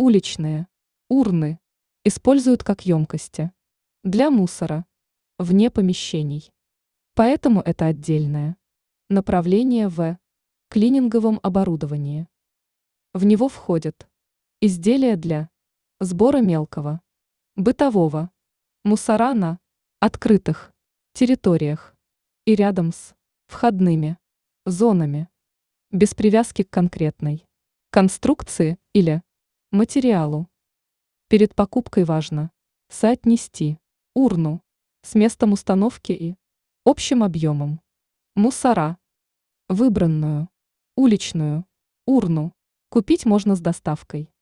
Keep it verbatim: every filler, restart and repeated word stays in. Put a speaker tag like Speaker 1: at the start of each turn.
Speaker 1: Уличные урны используют как емкости для мусора вне помещений. Поэтому это отдельное направление в клининговом оборудовании. В него входят изделия для сбора мелкого, бытового мусора на открытых территориях и рядом с входными зонами, без привязки к конкретной конструкции или материалу. Перед покупкой важно соотнести урну с местом установки и общим объемом мусора. Выбранную уличную урну купить можно с доставкой.